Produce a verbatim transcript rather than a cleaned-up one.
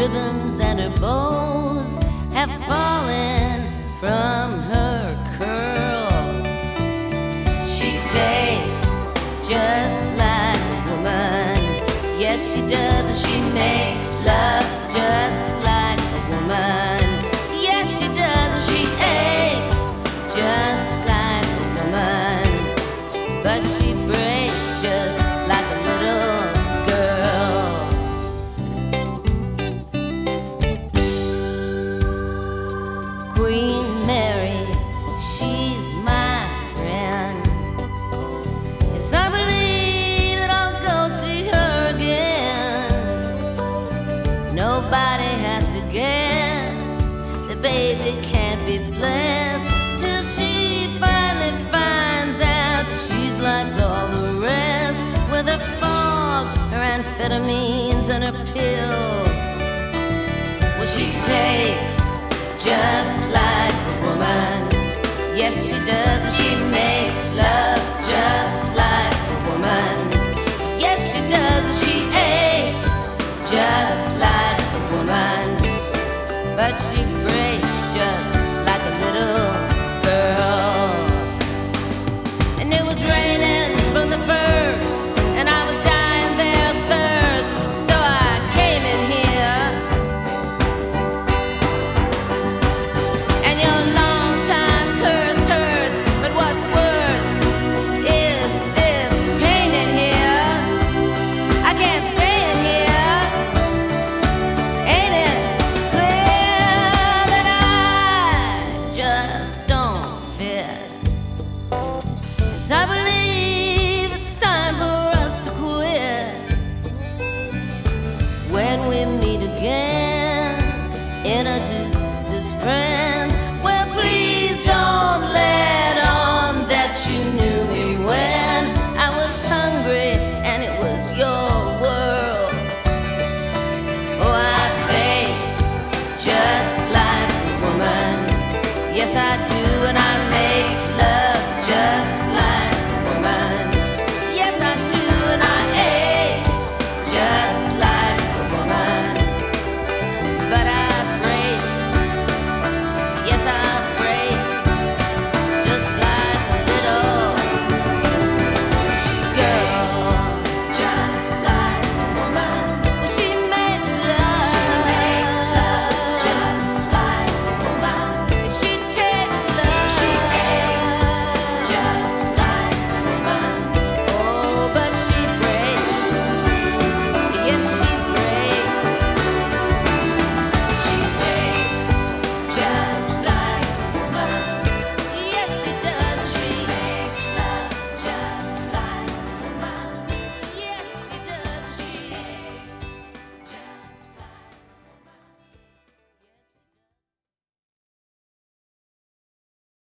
ribbons and her bows have fallen from her curls. She tastes just like a woman. Yes, she does, and she makes love just like a woman. Yes, she does, and she aches just like a woman. But she breaks just like a little girl. Queen Mary, she's my friend. Yes, I believe that I'll go see her again. Nobody has to guess the baby can't be blessed till she finally finds out that she's like all the rest, with her fog, her amphetamines, and her pills. Well, she takes just like a woman. Yes, she does, and she makes love just like a woman. Yes, she does, and she aches just like a woman. But she breaks just like a little girl. And it was raining from the first, and I was dying there of thirst, so I came in here. And your long time curse hurts, but what's worse is this pain in here. I can't stay in here. Ain't it clear that I just don't fit? Yes, I believe it's time for us to quit. When we meet again, introduced as friends, well, please don't let on that you knew me when I was hungry and it was your world. Oh, I fake just like a woman. Yes, I do.